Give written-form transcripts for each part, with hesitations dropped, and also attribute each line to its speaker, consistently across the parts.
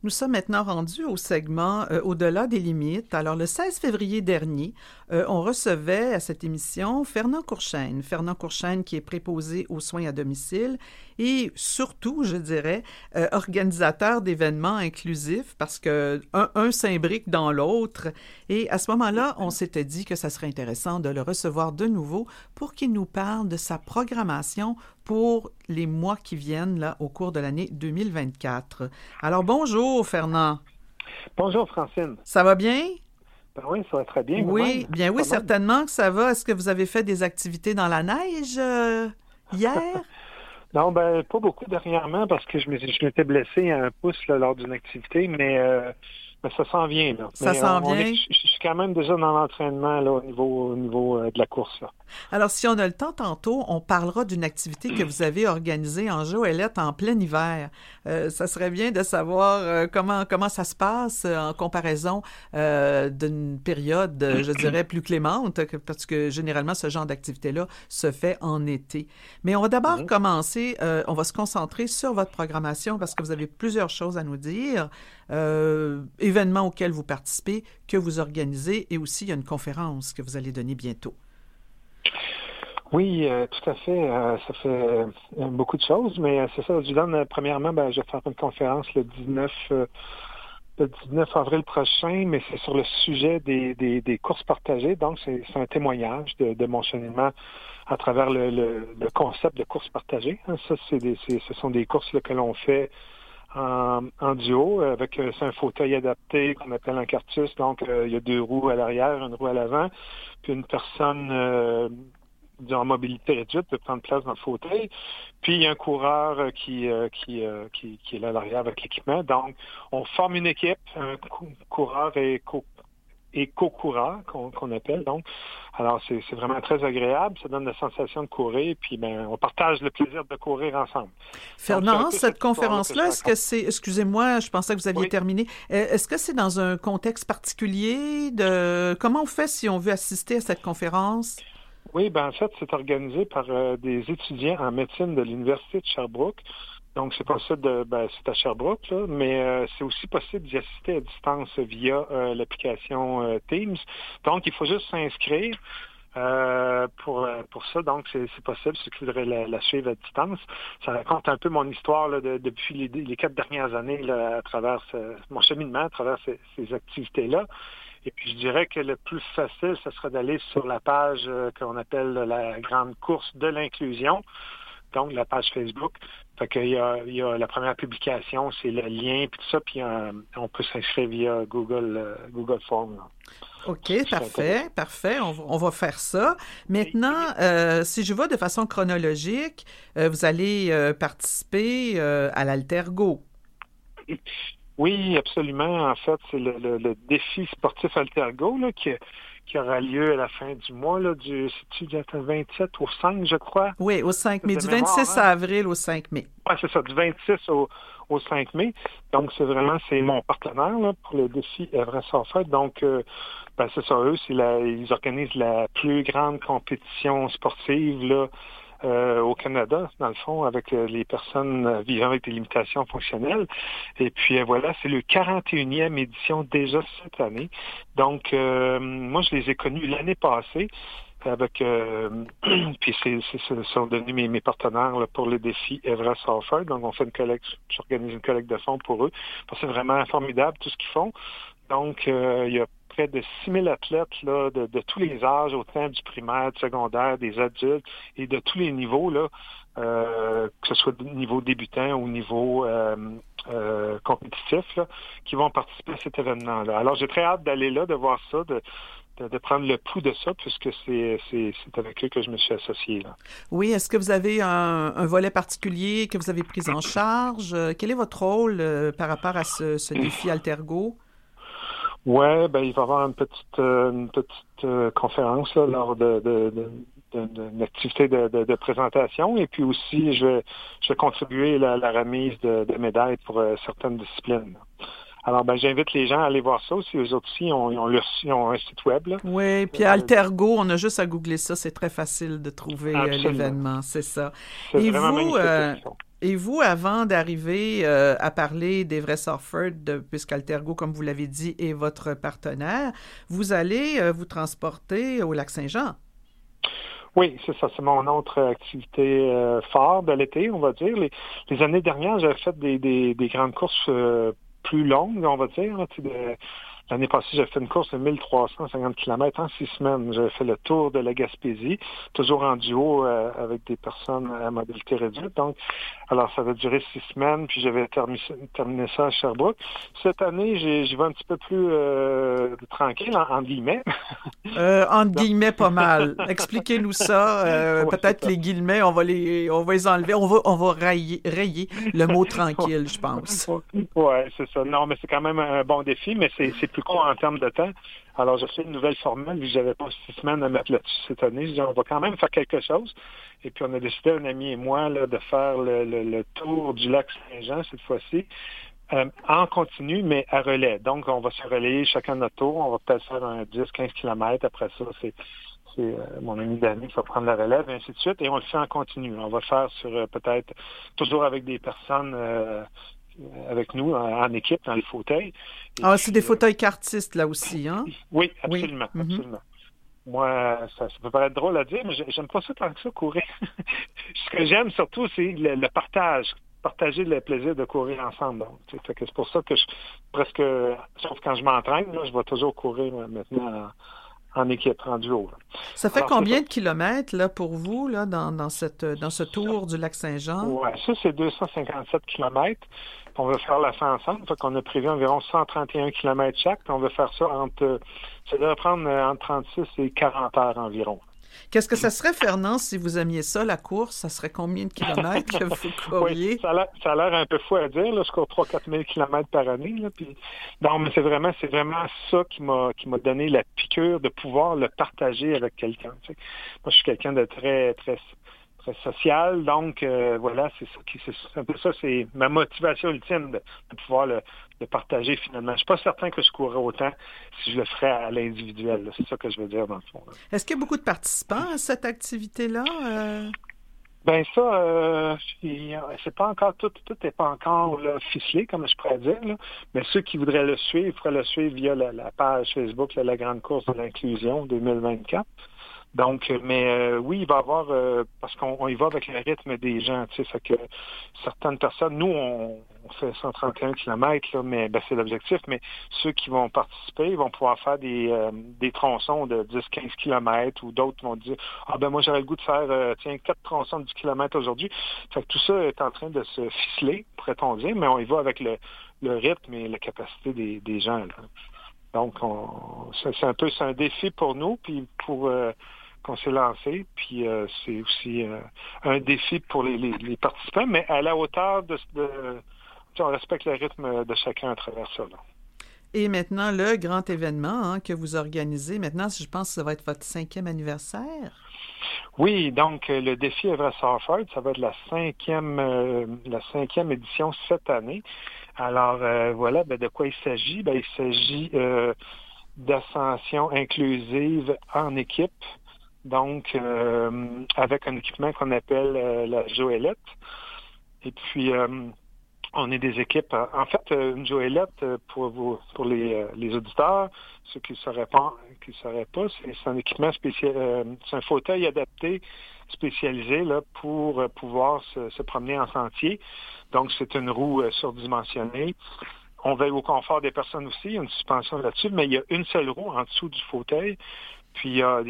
Speaker 1: Nous sommes maintenant rendus au segment Au-delà des limites. Alors, le 16 février dernier, on recevait à cette émission Fernand Courchaine. Fernand Courchaine qui est préposé aux soins à domicile et surtout, je dirais, organisateur d'événements inclusifs parce que un s'imbrique dans l'autre. Et à ce moment-là, on s'était dit que ça serait intéressant de le recevoir de nouveau pour qu'il nous parle de sa programmation pour les mois qui viennent là, au cours de l'année 2024. Alors, bonjour, Fernand.
Speaker 2: Bonjour, Francine.
Speaker 1: Ça va bien?
Speaker 2: Ben oui, ça va très bien.
Speaker 1: Oui, bien oui, certainement que ça va. Est-ce que vous avez fait des activités dans la neige hier?
Speaker 2: Non, ben pas beaucoup dernièrement parce que je m'étais blessé à un pouce là, lors d'une activité, mais ça s'en vient. Là.
Speaker 1: Ça s'en vient?
Speaker 2: Je suis quand même déjà dans l'entraînement là, au niveau de la course. Là.
Speaker 1: Alors, si on a le temps tantôt, on parlera d'une activité que vous avez organisée en Joëlette en plein hiver. Ça serait bien de savoir comment ça se passe en comparaison d'une période, je dirais, plus clémente, parce que généralement, ce genre d'activité-là se fait en été. Mais on va d'abord commencer, on va se concentrer sur votre programmation parce que vous avez plusieurs choses à nous dire. Événements auxquels vous participez, que vous organisez, et aussi il y a une conférence que vous allez donner bientôt.
Speaker 2: Oui, tout à fait. Ça fait beaucoup de choses, mais c'est ça. Je donne, premièrement, je vais faire une conférence le 19 avril prochain, mais c'est sur le sujet des courses partagées. Donc, c'est un témoignage de mon cheminement à travers le concept de course partagée. Ça, ce sont des courses là, que l'on fait en duo, avec c'est un fauteuil adapté qu'on appelle un cartus. Donc, il y a 2 roues à l'arrière, une roue à l'avant, puis une personne en mobilité réduite peut prendre place dans le fauteuil. Puis, il y a un coureur qui est là à l'arrière avec l'équipement. Donc, on forme une équipe, un coureur et co-coureur qu'on appelle. Donc, alors, c'est vraiment très agréable. Ça donne la sensation de courir. Puis, on partage le plaisir de courir ensemble.
Speaker 1: Fernand, cette conférence-là, est-ce que c'est... Excusez-moi, je pensais que vous aviez terminé. Est-ce que c'est dans un contexte particulier Comment on fait si on veut assister à cette conférence?
Speaker 2: Oui, en fait, c'est organisé par des étudiants en médecine de l'Université de Sherbrooke. Donc, c'est possible c'est à Sherbrooke, là, mais c'est aussi possible d'y assister à distance via l'application Teams. Donc, il faut juste s'inscrire pour ça. Donc, c'est possible, ceux qui voudraient la suivre à distance. Ça raconte un peu mon histoire là, depuis les 4 dernières années là, à travers mon cheminement, à travers ces activités-là. Et puis, je dirais que le plus facile, ce serait d'aller sur la page qu'on appelle la grande course de l'inclusion, donc la page Facebook. Fait qu'il y a la première publication, c'est le lien, puis tout ça, puis on peut s'inscrire via Google Form. Là.
Speaker 1: OK, parfait. On va faire ça. Maintenant, si je vais de façon chronologique, vous allez participer à l'Altergo.
Speaker 2: Oui, absolument. En fait, c'est le défi sportif Altergo là, qui aura lieu à la fin du mois, là, du 27 au 5, je crois.
Speaker 1: Oui, au 5 mai, du 26 avril au 5 mai.
Speaker 2: Oui, c'est ça, du 26 au 5 mai. Donc, c'est mon partenaire là, pour le défi Everest Surfer. Donc, c'est ça, eux, ils organisent la plus grande compétition sportive là, au Canada, dans le fond, avec les personnes vivant avec des limitations fonctionnelles. Et puis voilà, c'est le 41e édition déjà cette année. Donc, moi, je les ai connus l'année passée avec puis ce sont devenus mes partenaires là, pour le défi Everest Surfer. Donc, on fait j'organise une collecte de fonds pour eux. Parce que c'est vraiment formidable tout ce qu'ils font. Donc, il y a près de 6000 athlètes là, de tous les âges, autant du primaire, du secondaire, des adultes et de tous les niveaux, là, que ce soit niveau débutant ou niveau compétitif, là, qui vont participer à cet événement-là. Alors, j'ai très hâte d'aller là, de voir ça, de prendre le pouls de ça, puisque c'est avec eux que je me suis associé. Là.
Speaker 1: Oui, est-ce que vous avez un volet particulier que vous avez pris en charge? Quel est votre rôle par rapport à ce défi Altergo?
Speaker 2: Oui, il va y avoir une petite conférence là, lors d'une activité de présentation, et puis aussi je vais contribuer à la remise de médailles pour certaines disciplines. Là. Alors, j'invite les gens à aller voir ça aussi. Eux autres aussi, ils ont un site web. Là.
Speaker 1: Oui, puis Altergo, on a juste à googler ça. C'est très facile de trouver l'événement, c'est ça.
Speaker 2: C'est vraiment magnifique.
Speaker 1: Et vous, avant d'arriver à parler d'Everest Offroad, puisqu'Altergo, comme vous l'avez dit, est votre partenaire, vous allez vous transporter au Lac-Saint-Jean.
Speaker 2: Oui, c'est ça. C'est mon autre activité phare de l'été, on va dire. Les années dernières, j'avais fait des grandes courses plus longues, on va dire. L'année passée, j'ai fait une course de 1350 km en 6 semaines. J'avais fait le tour de la Gaspésie, toujours en duo avec des personnes à mobilité réduite. Donc, alors, ça avait duré 6 semaines, puis j'avais terminé ça à Sherbrooke. Cette année, j'y vais un petit peu plus tranquille, en guillemets.
Speaker 1: Entre guillemets, pas mal. Expliquez-nous ça.
Speaker 2: Ouais,
Speaker 1: Peut-être
Speaker 2: ça.
Speaker 1: les guillemets, on va les enlever. On va rayer le mot tranquille, je pense.
Speaker 2: Ouais, c'est ça. Non, mais c'est quand même un bon défi, mais c'est plus court en termes de temps. Alors, je fais une nouvelle formule, vu que j'avais pas 6 semaines à mettre là-dessus cette année. Je dis, on va quand même faire quelque chose. Et puis, on a décidé, un ami et moi, là, de faire le tour du lac Saint-Jean cette fois-ci, en continu, mais à relais. Donc, on va se relayer chacun notre tour. On va peut-être faire un 10-15 km. Après ça, c'est mon ami Danny qui va prendre la relève, et ainsi de suite. Et on le fait en continu. On va le faire sur peut-être toujours avec des personnes avec nous en équipe dans les fauteuils.
Speaker 1: Ah, puis, c'est des fauteuils kartistes là aussi, hein?
Speaker 2: Oui, absolument,
Speaker 1: oui.
Speaker 2: absolument. Moi, ça peut paraître drôle à dire, mais j'aime pas ça tant que ça, courir. Ce que j'aime surtout, c'est le partage. Partager le plaisir de courir ensemble. Donc, c'est pour ça que presque, sauf quand je m'entraîne, là, je vais toujours courir maintenant en équipe, en duo. Là.
Speaker 1: Ça fait combien de kilomètres là, pour vous là, dans ce tour du Lac-Saint-Jean?
Speaker 2: Oui, ça, c'est 257 kilomètres. On veut faire la fin ensemble. Fait qu'on a prévu environ 131 kilomètres chaque. Puis on veut faire ça ça devrait prendre entre 36 et 40 heures environ.
Speaker 1: Qu'est-ce que ça serait, Fernand, si vous aimiez ça, la course? Ça serait combien de kilomètres que vous courriez?
Speaker 2: Oui, ça a l'air un peu fou à dire. Là, je cours 3-4 000 kilomètres par année. Là, puis... Non, mais c'est vraiment ça qui m'a donné la piqûre de pouvoir le partager avec quelqu'un. Tu sais. Moi, je suis quelqu'un de très, très, très social. Donc, voilà, c'est un peu ça, c'est ma motivation ultime de pouvoir le partager finalement. Je suis pas certain que je courrais autant si je le ferais à l'individuel. Là. C'est ça que je veux dire dans le fond. Là.
Speaker 1: Est-ce qu'il y a beaucoup de participants à cette activité-là?
Speaker 2: Ben ça, c'est pas encore tout n'est pas encore là, ficelé, comme je pourrais dire. Là. Mais ceux qui voudraient le suivre, pourraient le suivre via la page Facebook, la Grande Course de l'Inclusion 2024. Donc, mais oui, il va y avoir, parce qu'on y va avec le rythme des gens, tu sais, fait que certaines personnes, nous, on fait 131 km, là, mais ben, c'est l'objectif, mais ceux qui vont participer vont pouvoir faire des tronçons de 10-15 km ou d'autres vont dire, ah ben moi j'aurais le goût de faire, 4 tronçons de 10 km aujourd'hui. Fait que tout ça est en train de se ficeler, pourrait-on dire, mais on y va avec le rythme et la capacité des gens, là. Donc, c'est un défi pour nous, puis pour qu'on s'est lancé, puis c'est aussi un défi pour les participants, mais à la hauteur on respecte le rythme de chacun à travers ça. Là.
Speaker 1: Et maintenant, le grand événement que vous organisez, maintenant, je pense que ça va être votre 5e anniversaire.
Speaker 2: Oui, donc le défi Everest Offroad, ça va être la cinquième édition cette année. Alors voilà, de quoi il s'agit? Ben, il s'agit d'ascension inclusive en équipe, donc avec un équipement qu'on appelle la Joëlette. Et puis on est des équipes. En fait, une Joëlette, pour les auditeurs, ceux qui ne sauraient pas, c'est un équipement spécial, c'est un fauteuil adapté, spécialisé là, pour pouvoir se promener en sentier. Donc, c'est une roue surdimensionnée. On veille au confort des personnes aussi. Il y a une suspension là-dessus, mais il y a une seule roue en dessous du fauteuil. Puis il y a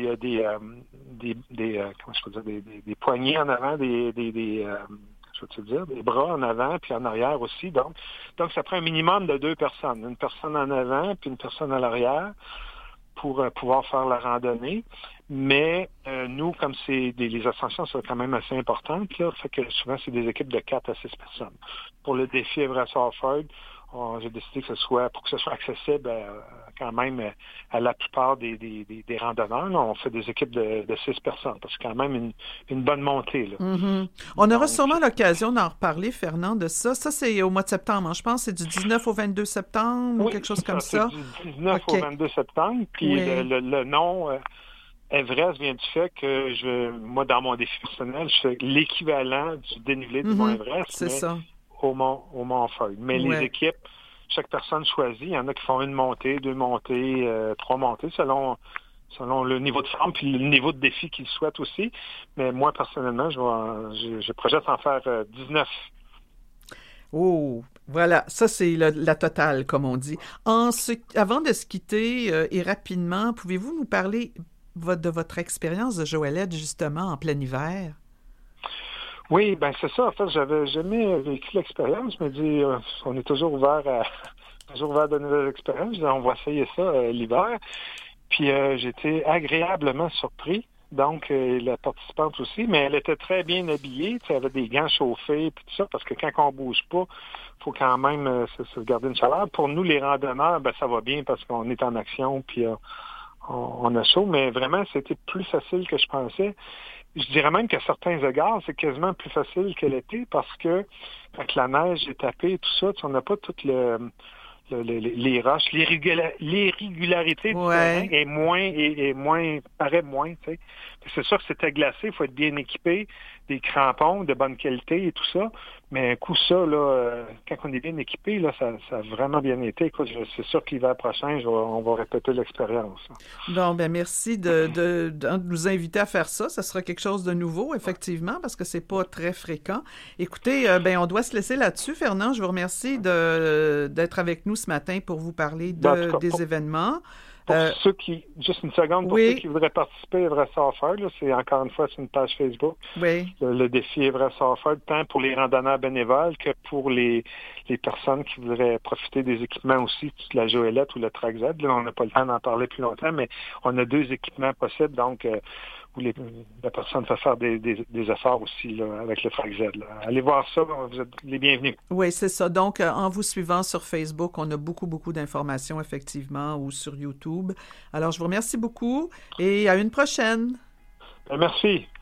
Speaker 2: des poignées en avant, des bras en avant puis en arrière aussi. Donc ça prend un minimum de 2 personnes. Une personne en avant puis une personne à l'arrière pour pouvoir faire la randonnée. Mais nous, comme les ascensions sont quand même assez importantes, là, fait que souvent c'est des équipes de 4 à 6 personnes. Pour le défi Everest Offroad, j'ai décidé que pour que ce soit accessible quand même à la plupart des randonneurs. Là, on fait des équipes de 6 personnes, parce que c'est quand même une bonne montée. Là.
Speaker 1: Mm-hmm. On aura sûrement l'occasion d'en reparler, Fernand, de ça. Ça, c'est au mois de septembre, je pense. C'est du 19 au 22 septembre ou quelque chose comme ça.
Speaker 2: C'est du 19 au 22 septembre. Puis le nom Everest vient du fait que moi, dans mon défi personnel, je fais l'équivalent du dénivelé du Mont Everest,
Speaker 1: c'est
Speaker 2: mais
Speaker 1: ça.
Speaker 2: au Mont Feuille. Mais les équipes, chaque personne choisit. Il y en a qui font une montée, deux montées, trois montées, selon le niveau de forme puis le niveau de défi qu'ils souhaitent aussi. Mais moi, personnellement, je projette en faire 19.
Speaker 1: Oh, voilà, ça c'est la totale, comme on dit. Avant de se quitter, et rapidement, pouvez-vous nous parler de votre expérience de Joëlette, justement, en plein hiver?
Speaker 2: Oui, ben c'est ça. En fait, j'avais jamais vécu l'expérience. Je me dis, on est toujours ouvert à de nouvelles expériences. On va essayer ça l'hiver. Puis j'ai été agréablement surpris. Donc, la participante aussi, mais elle était très bien habillée. Elle avait des gants chauffés, puis tout ça, parce que quand on bouge pas, faut quand même se garder une chaleur. Pour nous, les randonneurs, ben ça va bien parce qu'on est en action, puis on a chaud. Mais vraiment, c'était plus facile que je pensais. Je dirais même qu'à certains égards, c'est quasiment plus facile que l'été parce que quand la neige est tapée et tout ça, on n'a pas toutes les roches, l'irrégularité du terrain est moins, paraît moins, tu sais. C'est sûr que c'était glacé, il faut être bien équipé, des crampons de bonne qualité et tout ça. Mais un coup ça, là, quand on est bien équipé, là, ça a vraiment bien été. Écoute, c'est sûr que l'hiver prochain, on va répéter l'expérience.
Speaker 1: Bon, ben merci de nous inviter à faire ça. Ça sera quelque chose de nouveau, effectivement, parce que c'est pas très fréquent. Écoutez, ben on doit se laisser là-dessus. Fernand, je vous remercie d'être avec nous ce matin pour vous parler des événements.
Speaker 2: Pour ceux qui, juste une seconde, pour ceux qui voudraient participer à Everest Surfer, là, c'est encore une fois sur une page Facebook.
Speaker 1: Oui.
Speaker 2: Le défi Everest Surfer, tant pour les randonneurs bénévoles que pour les personnes qui voudraient profiter des équipements aussi, la Joëlette ou le Track Z. Là, on n'a pas le temps d'en parler plus longtemps, mais on a 2 équipements possibles, donc où la personne fait faire des efforts aussi là, avec le Track Z. Là. Allez voir ça, vous êtes les bienvenus.
Speaker 1: Oui, c'est ça. Donc, en vous suivant sur Facebook, on a beaucoup, beaucoup d'informations, effectivement, ou sur YouTube. Alors, je vous remercie beaucoup et à une prochaine.
Speaker 2: Merci.